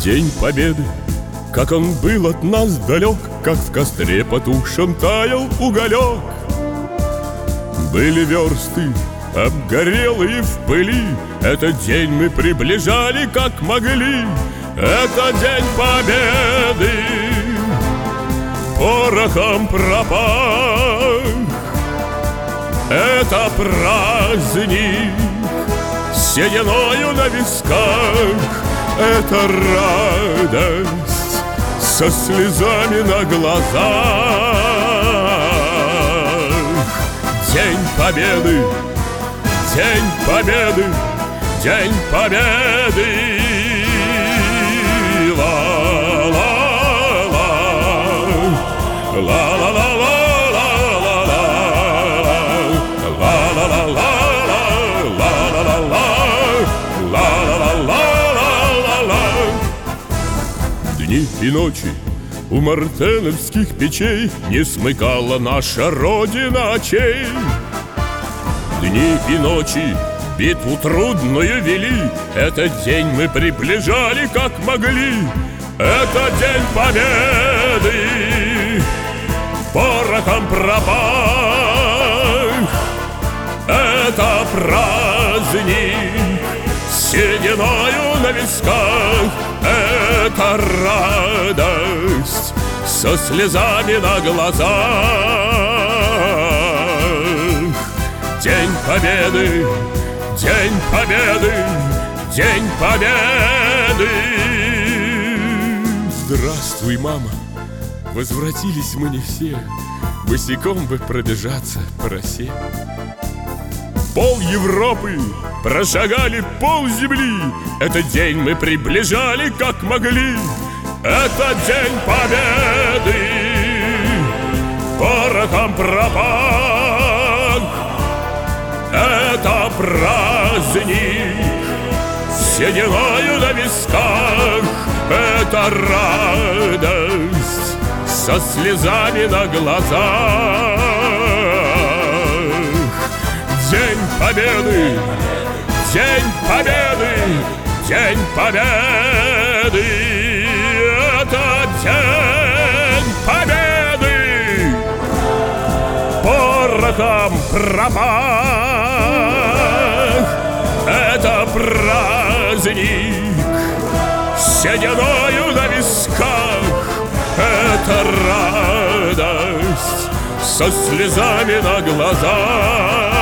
День Победы, как он был от нас далек, как в костре потухшем таял уголек. Были версты обгорелые в пыли, этот день мы приближали как могли. Это день Победы, порохом пропах. Это праздник сединою на висках. Это радость со слезами на глазах. День Победы, День Победы, День Победы. Ла-ла-ла, ла-ла-ла-ла, дни и ночи у мартеновских печей не смыкала наша Родина очей. Дни и ночи битву трудную вели, этот день мы приближали как могли. Это день Победы, порохом пропах. Это праздник сединою на висках. Это радость со слезами на глазах. День Победы, День Победы, День Победы. Здравствуй, мама. Возвратились мы не все, босиком бы пробежаться по росе. Пол Европы прошагали пол земли, этот день мы приближали как могли. Это день Победы, порохом пропах. Это праздник сединою на висках. Это радость со слезами на глазах. День Победы, День Победы, День Победы. Это День Победы, порохом пропах. Это праздник сединою на висках. Это радость со слезами на глазах.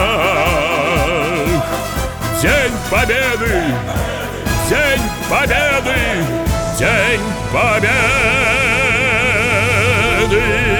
День Победы, День Победы, День Победы.